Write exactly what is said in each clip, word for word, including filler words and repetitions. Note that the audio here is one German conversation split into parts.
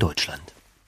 Deutschland.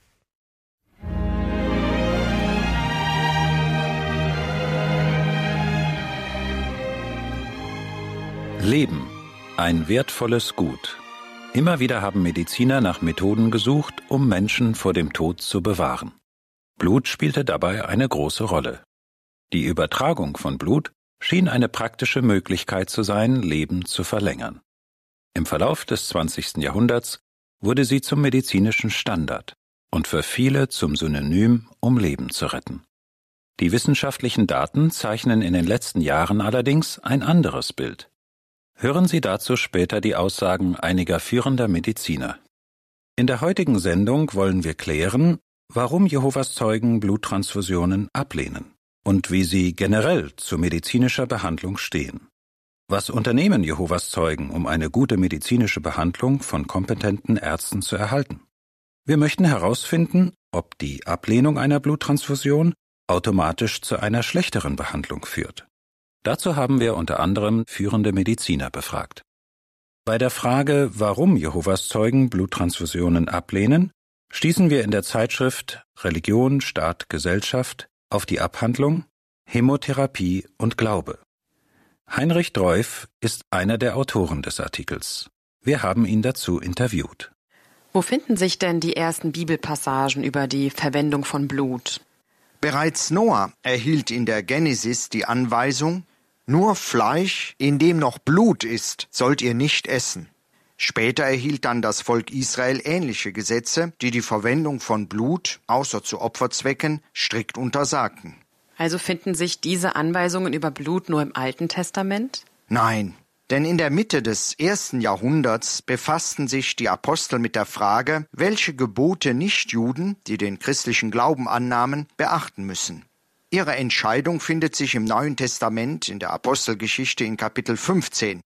Leben, ein wertvolles Gut. Immer wieder haben Mediziner nach Methoden gesucht, um Menschen vor dem Tod zu bewahren. Blut spielte dabei eine große Rolle. Die Übertragung von Blut schien eine praktische Möglichkeit zu sein, Leben zu verlängern. Im Verlauf des zwanzigsten Jahrhunderts wurde sie zum medizinischen Standard und für viele zum Synonym, um Leben zu retten. Die wissenschaftlichen Daten zeichnen in den letzten Jahren allerdings ein anderes Bild. Hören Sie dazu später die Aussagen einiger führender Mediziner. In der heutigen Sendung wollen wir klären, warum Jehovas Zeugen Bluttransfusionen ablehnen und wie sie generell zu medizinischer Behandlung stehen. Was unternehmen Jehovas Zeugen, um eine gute medizinische Behandlung von kompetenten Ärzten zu erhalten? Wir möchten herausfinden, ob die Ablehnung einer Bluttransfusion automatisch zu einer schlechteren Behandlung führt. Dazu haben wir unter anderem führende Mediziner befragt. Bei der Frage, warum Jehovas Zeugen Bluttransfusionen ablehnen, stießen wir in der Zeitschrift Religion, Staat, Gesellschaft auf die Abhandlung Hämotherapie und Glaube. Heinrich Dreuf ist einer der Autoren des Artikels. Wir haben ihn dazu interviewt. Wo finden sich denn die ersten Bibelpassagen über die Verwendung von Blut? Bereits Noah erhielt in der Genesis die Anweisung: Nur Fleisch, in dem noch Blut ist, sollt ihr nicht essen. Später erhielt dann das Volk Israel ähnliche Gesetze, die die Verwendung von Blut, außer zu Opferzwecken, strikt untersagten. Also finden sich diese Anweisungen über Blut nur im Alten Testament? Nein, denn in der Mitte des ersten Jahrhunderts befassten sich die Apostel mit der Frage, welche Gebote Nichtjuden, die den christlichen Glauben annahmen, beachten müssen. Ihre Entscheidung findet sich im Neuen Testament in der Apostelgeschichte in Kapitel fünfzehn.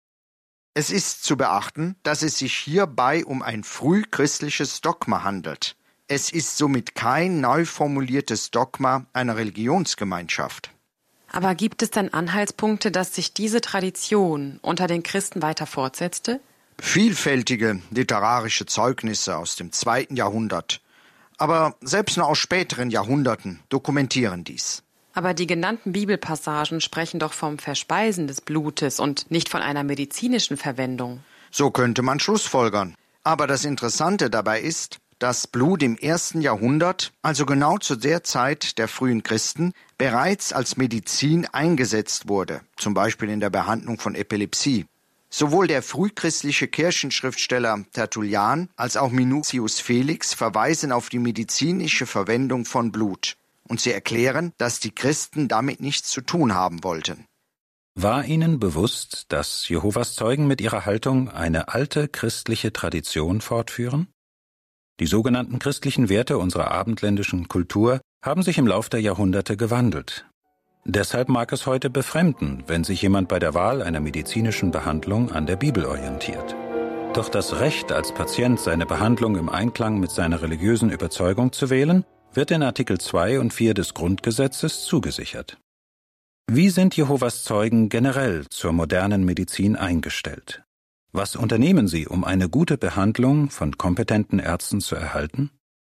Es ist zu beachten, dass es sich hierbei um ein frühchristliches Dogma handelt. Es ist somit kein neu formuliertes Dogma einer Religionsgemeinschaft. Aber gibt es denn Anhaltspunkte, dass sich diese Tradition unter den Christen weiter fortsetzte? Vielfältige literarische Zeugnisse aus dem zweiten Jahrhundert, aber selbst noch aus späteren Jahrhunderten dokumentieren dies. Aber die genannten Bibelpassagen sprechen doch vom Verspeisen des Blutes und nicht von einer medizinischen Verwendung. So könnte man schlussfolgern. Aber das Interessante dabei ist, dass Blut im ersten Jahrhundert, also genau zu der Zeit der frühen Christen, bereits als Medizin eingesetzt wurde, zum Beispiel in der Behandlung von Epilepsie. Sowohl der frühchristliche Kirchenschriftsteller Tertullian als auch Minucius Felix verweisen auf die medizinische Verwendung von Blut. Und sie erklären, dass die Christen damit nichts zu tun haben wollten. War Ihnen bewusst, dass Jehovas Zeugen mit ihrer Haltung eine alte christliche Tradition fortführen? Die sogenannten christlichen Werte unserer abendländischen Kultur haben sich im Lauf der Jahrhunderte gewandelt. Deshalb mag es heute befremden, wenn sich jemand bei der Wahl einer medizinischen Behandlung an der Bibel orientiert. Doch das Recht, als Patient seine Behandlung im Einklang mit seiner religiösen Überzeugung zu wählen, wird in Artikel zwei und vier des Grundgesetzes zugesichert. Wie sind Jehovas Zeugen generell zur modernen Medizin eingestellt? Was unternehmen sie, um eine gute Behandlung von kompetenten Ärzten zu erhalten?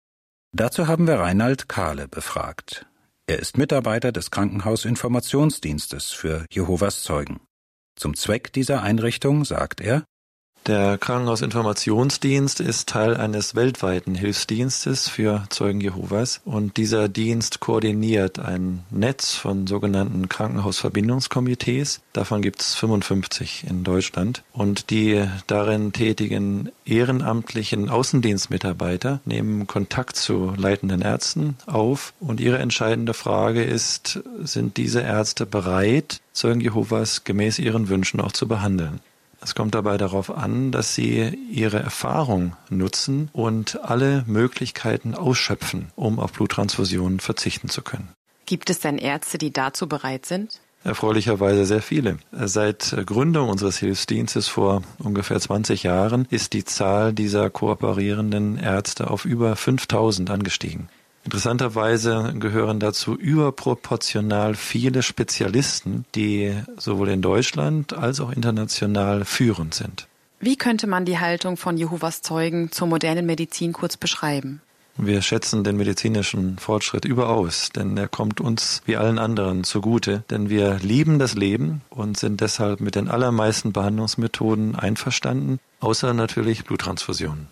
Dazu haben wir Reinhard Kahle befragt. Er ist Mitarbeiter des Krankenhausinformationsdienstes für Jehovas Zeugen. Zum Zweck dieser Einrichtung sagt er: Der Krankenhausinformationsdienst ist Teil eines weltweiten Hilfsdienstes für Zeugen Jehovas und dieser Dienst koordiniert ein Netz von sogenannten Krankenhausverbindungskomitees. Davon gibt es fünfundfünfzig in Deutschland und die darin tätigen ehrenamtlichen Außendienstmitarbeiter nehmen Kontakt zu leitenden Ärzten auf und ihre entscheidende Frage ist, sind diese Ärzte bereit, Zeugen Jehovas gemäß ihren Wünschen auch zu behandeln? Es kommt dabei darauf an, dass sie ihre Erfahrung nutzen und alle Möglichkeiten ausschöpfen, um auf Bluttransfusionen verzichten zu können. Gibt es denn Ärzte, die dazu bereit sind? Erfreulicherweise sehr viele. Seit Gründung unseres Hilfsdienstes vor ungefähr zwanzig Jahren ist die Zahl dieser kooperierenden Ärzte auf über fünftausend angestiegen. Interessanterweise gehören dazu überproportional viele Spezialisten, die sowohl in Deutschland als auch international führend sind. Wie könnte man die Haltung von Jehovas Zeugen zur modernen Medizin kurz beschreiben? Wir schätzen den medizinischen Fortschritt überaus, denn er kommt uns wie allen anderen zugute. Denn wir lieben das Leben und sind deshalb mit den allermeisten Behandlungsmethoden einverstanden, außer natürlich Bluttransfusionen.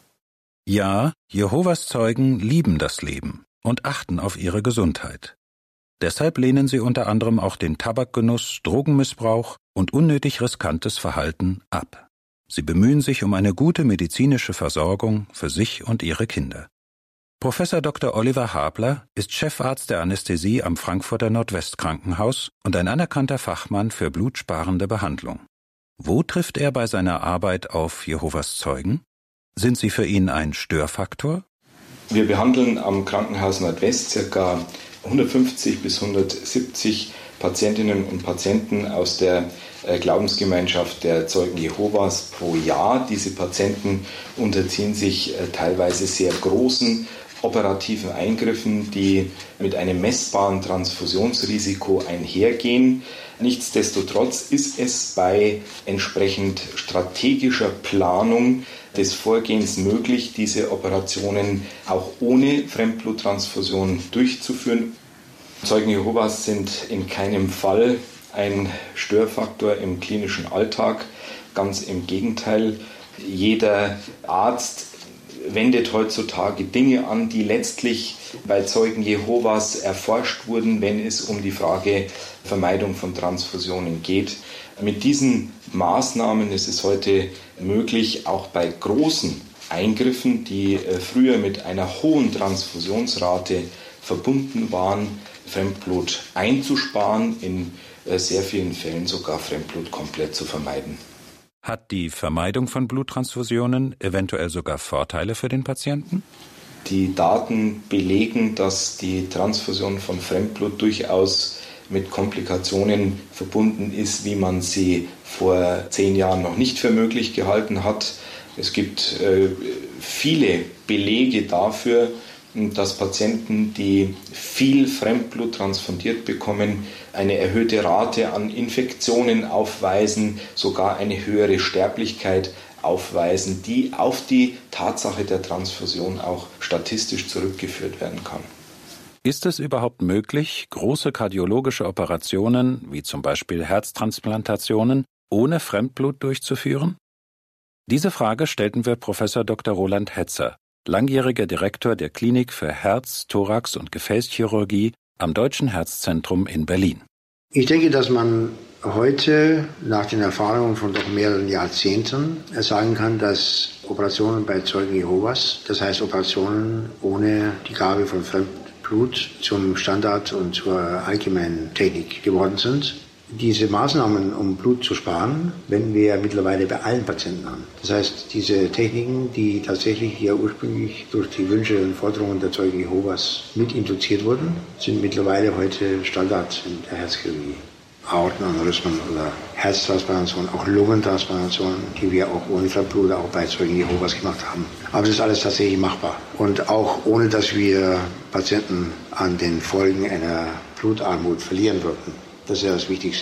Ja, Jehovas Zeugen lieben das Leben und achten auf ihre Gesundheit. Deshalb lehnen sie unter anderem auch den Tabakgenuss, Drogenmissbrauch und unnötig riskantes Verhalten ab. Sie bemühen sich um eine gute medizinische Versorgung für sich und ihre Kinder. Professor Doktor Oliver Habler ist Chefarzt der Anästhesie am Frankfurter Nordwestkrankenhaus und ein anerkannter Fachmann für blutsparende Behandlung. Wo trifft er bei seiner Arbeit auf Jehovas Zeugen? Sind sie für ihn ein Störfaktor? Wir behandeln am Krankenhaus Nordwest ca. hundertfünfzig bis hundertsiebzig Patientinnen und Patienten aus der Glaubensgemeinschaft der Zeugen Jehovas pro Jahr. Diese Patienten unterziehen sich teilweise sehr großen operativen Eingriffen, die mit einem messbaren Transfusionsrisiko einhergehen. Nichtsdestotrotz ist es bei entsprechend strategischer Planung des Vorgehens möglich, diese Operationen auch ohne Fremdbluttransfusion durchzuführen. Zeugen Jehovas sind in keinem Fall ein Störfaktor im klinischen Alltag, ganz im Gegenteil. Jeder Arzt wendet heutzutage Dinge an, die letztlich bei Zeugen Jehovas erforscht wurden, wenn es um die Frage Vermeidung von Transfusionen geht. Mit diesen Maßnahmen ist es heute möglich, auch bei großen Eingriffen, die früher mit einer hohen Transfusionsrate verbunden waren, Fremdblut einzusparen, in sehr vielen Fällen sogar Fremdblut komplett zu vermeiden. Hat die Vermeidung von Bluttransfusionen eventuell sogar Vorteile für den Patienten? Die Daten belegen, dass die Transfusion von Fremdblut durchaus mit Komplikationen verbunden ist, wie man sie vor zehn Jahren noch nicht für möglich gehalten hat. Es gibt äh, viele Belege dafür, dass Patienten, die viel Fremdblut transfundiert bekommen, eine erhöhte Rate an Infektionen aufweisen, sogar eine höhere Sterblichkeit aufweisen, die auf die Tatsache der Transfusion auch statistisch zurückgeführt werden kann. Ist es überhaupt möglich, große kardiologische Operationen, wie zum Beispiel Herztransplantationen, ohne Fremdblut durchzuführen? Diese Frage stellten wir Professor Doktor Roland Hetzer, langjähriger Direktor der Klinik für Herz-, Thorax- und Gefäßchirurgie am Deutschen Herzzentrum in Berlin. Ich denke, dass man heute nach den Erfahrungen von doch mehreren Jahrzehnten sagen kann, dass Operationen bei Zeugen Jehovas, das heißt Operationen ohne die Gabe von Fremdblut, zum Standard und zur allgemeinen Technik geworden sind. Diese Maßnahmen, um Blut zu sparen, wenden wir ja mittlerweile bei allen Patienten an. Das heißt, diese Techniken, die tatsächlich ja ursprünglich durch die Wünsche und Forderungen der Zeugen Jehovas mit induziert wurden, sind mittlerweile heute Standard in der Herzchirurgie. Aortenaneurysmen oder Herztransplantation, auch Lungentransplantation, die wir auch ohne Fremdblut auch bei Zeugen Jehovas gemacht haben. Aber das ist alles tatsächlich machbar. Und auch ohne, dass wir Patienten an den Folgen einer Blutarmut verlieren würden. Das ist ja das Wichtigste.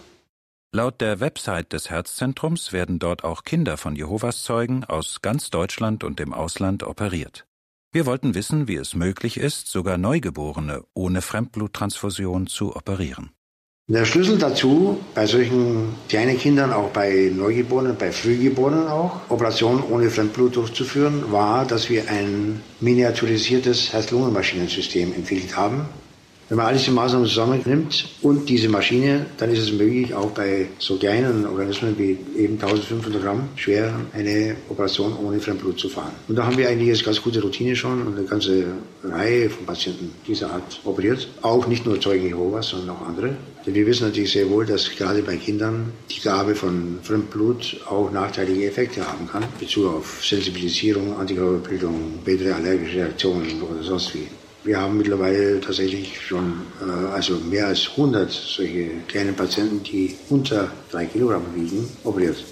Laut der Website des Herzzentrums werden dort auch Kinder von Jehovas Zeugen aus ganz Deutschland und dem Ausland operiert. Wir wollten wissen, wie es möglich ist, sogar Neugeborene ohne Fremdbluttransfusion zu operieren. Der Schlüssel dazu, bei solchen kleinen Kindern, auch bei Neugeborenen, bei Frühgeborenen auch, Operationen ohne Fremdblut durchzuführen, war, dass wir ein miniaturisiertes Herz-Lungen-Maschinensystem entwickelt haben. Wenn man all diese Maßnahmen zusammennimmt und diese Maschine, dann ist es möglich, auch bei so kleinen Organismen wie eben eintausendfünfhundert Gramm schwer eine Operation ohne Fremdblut zu fahren. Und da haben wir eigentlich jetzt ganz gute Routine schon und eine ganze Reihe von Patienten dieser Art operiert. Auch nicht nur Zeugen Jehovas, sondern auch andere. Denn wir wissen natürlich sehr wohl, dass gerade bei Kindern die Gabe von Fremdblut auch nachteilige Effekte haben kann. In Bezug auf Sensibilisierung, Antikörperbildung, spätere allergische Reaktionen oder sonst wie. Wir haben mittlerweile tatsächlich schon äh, also mehr als hundert solche kleinen Patienten, die unter drei Kilogramm wiegen, operiert.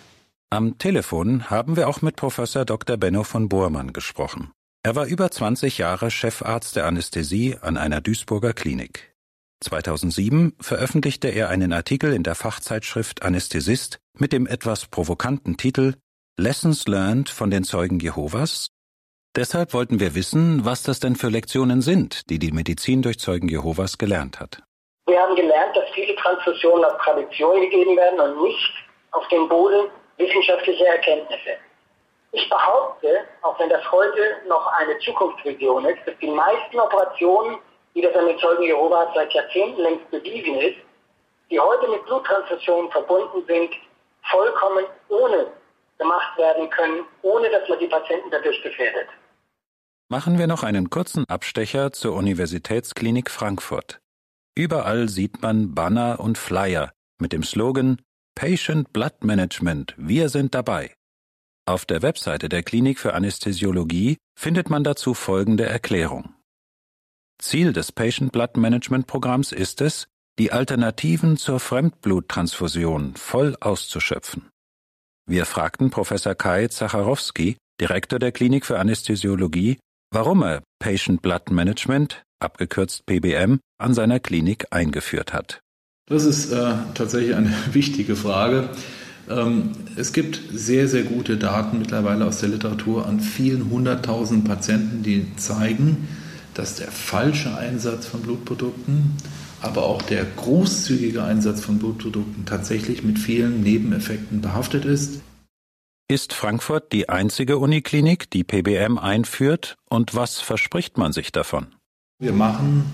Am Telefon haben wir auch mit Professor Doktor Benno von Bormann gesprochen. Er war über zwanzig Jahre Chefarzt der Anästhesie an einer Duisburger Klinik. zweitausendsieben veröffentlichte er einen Artikel in der Fachzeitschrift Anästhesist mit dem etwas provokanten Titel »Lessons learned von den Zeugen Jehovas«. Deshalb wollten wir wissen, was das denn für Lektionen sind, die die Medizin durch Zeugen Jehovas gelernt hat. Wir haben gelernt, dass viele Transfusionen auf Tradition gegeben werden und nicht auf den Boden wissenschaftlicher Erkenntnisse. Ich behaupte, auch wenn das heute noch eine Zukunftsvision ist, dass die meisten Operationen, wie das an den Zeugen Jehovas seit Jahrzehnten längst bewiesen ist, die heute mit Bluttransfusionen verbunden sind, vollkommen ohne gemacht werden können, ohne dass man die Patienten dadurch gefährdet. Machen wir noch einen kurzen Abstecher zur Universitätsklinik Frankfurt. Überall sieht man Banner und Flyer mit dem Slogan Patient Blood Management, wir sind dabei. Auf der Webseite der Klinik für Anästhesiologie findet man dazu folgende Erklärung. Ziel des Patient Blood Management Programms ist es, die Alternativen zur Fremdbluttransfusion voll auszuschöpfen. Wir fragten Professor Kai Zacharowski, Direktor der Klinik für Anästhesiologie, warum er Patient Blood Management, abgekürzt P B M, an seiner Klinik eingeführt hat. Das ist äh, tatsächlich eine wichtige Frage. Ähm, es gibt sehr, sehr gute Daten mittlerweile aus der Literatur an vielen hunderttausend Patienten, die zeigen, dass der falsche Einsatz von Blutprodukten, aber auch der großzügige Einsatz von Blutprodukten tatsächlich mit vielen Nebeneffekten behaftet ist. Ist Frankfurt die einzige Uniklinik, die P B M einführt, und was verspricht man sich davon? Wir machen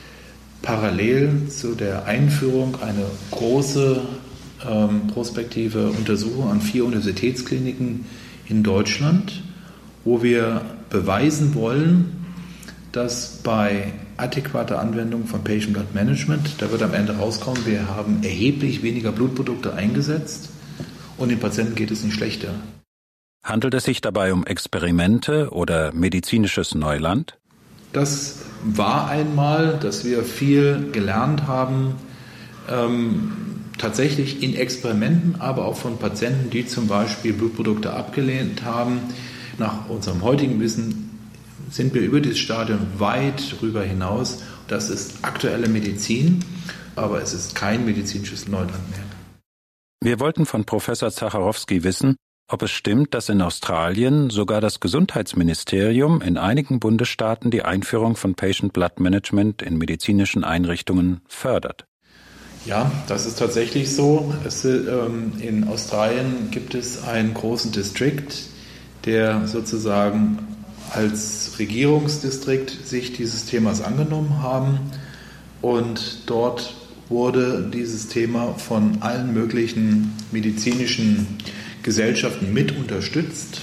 parallel zu der Einführung eine große ähm, prospektive Untersuchung an vier Universitätskliniken in Deutschland, wo wir beweisen wollen, dass bei adäquater Anwendung von Patient Blood Management, da wird am Ende rauskommen, wir haben erheblich weniger Blutprodukte eingesetzt und den Patienten geht es nicht schlechter. Handelt es sich dabei um Experimente oder medizinisches Neuland? Das war einmal, dass wir viel gelernt haben, ähm, tatsächlich in Experimenten, aber auch von Patienten, die zum Beispiel Blutprodukte abgelehnt haben. Nach unserem heutigen Wissen sind wir über dieses Stadium weit darüber hinaus. Das ist aktuelle Medizin, aber es ist kein medizinisches Neuland mehr. Wir wollten von Professor Zacharowski wissen, ob es stimmt, dass in Australien sogar das Gesundheitsministerium in einigen Bundesstaaten die Einführung von Patient Blood Management in medizinischen Einrichtungen fördert. Ja, das ist tatsächlich so. Es, ähm, in Australien gibt es einen großen Distrikt, der sozusagen als Regierungsdistrikt sich dieses Themas angenommen haben, und dort wurde dieses Thema von allen möglichen medizinischen Gesellschaften mit unterstützt,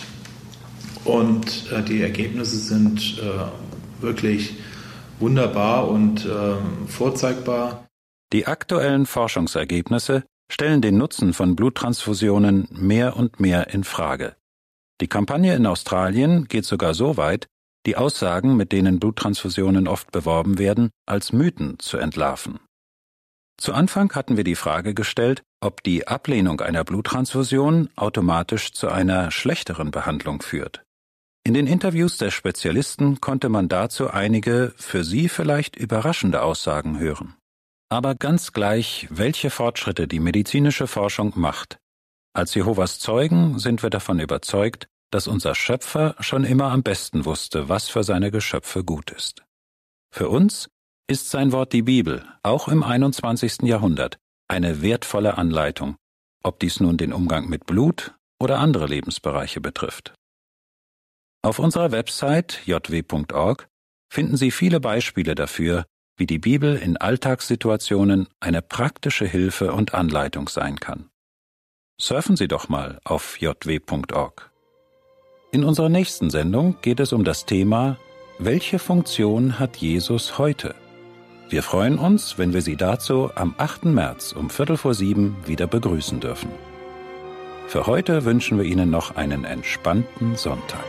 und äh, die Ergebnisse sind äh, wirklich wunderbar und äh, vorzeigbar. Die aktuellen Forschungsergebnisse stellen den Nutzen von Bluttransfusionen mehr und mehr in Frage. Die Kampagne in Australien geht sogar so weit, die Aussagen, mit denen Bluttransfusionen oft beworben werden, als Mythen zu entlarven. Zu Anfang hatten wir die Frage gestellt, ob die Ablehnung einer Bluttransfusion automatisch zu einer schlechteren Behandlung führt. In den Interviews der Spezialisten konnte man dazu einige für sie vielleicht überraschende Aussagen hören. Aber ganz gleich, welche Fortschritte die medizinische Forschung macht. Als Jehovas Zeugen sind wir davon überzeugt, dass unser Schöpfer schon immer am besten wusste, was für seine Geschöpfe gut ist. Für uns ist sein Wort die Bibel, auch im einundzwanzigsten Jahrhundert, eine wertvolle Anleitung, ob dies nun den Umgang mit Blut oder andere Lebensbereiche betrifft. Auf unserer Website j w punkt org finden Sie viele Beispiele dafür, wie die Bibel in Alltagssituationen eine praktische Hilfe und Anleitung sein kann. Surfen Sie doch mal auf j w punkt org. In unserer nächsten Sendung geht es um das Thema: Welche Funktion hat Jesus heute? Wir freuen uns, wenn wir Sie dazu am achten März um Viertel vor sieben wieder begrüßen dürfen. Für heute wünschen wir Ihnen noch einen entspannten Sonntag.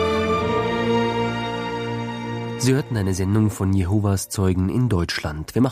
Sie hörten eine Sendung von Jehovas Zeugen in Deutschland. Wir machen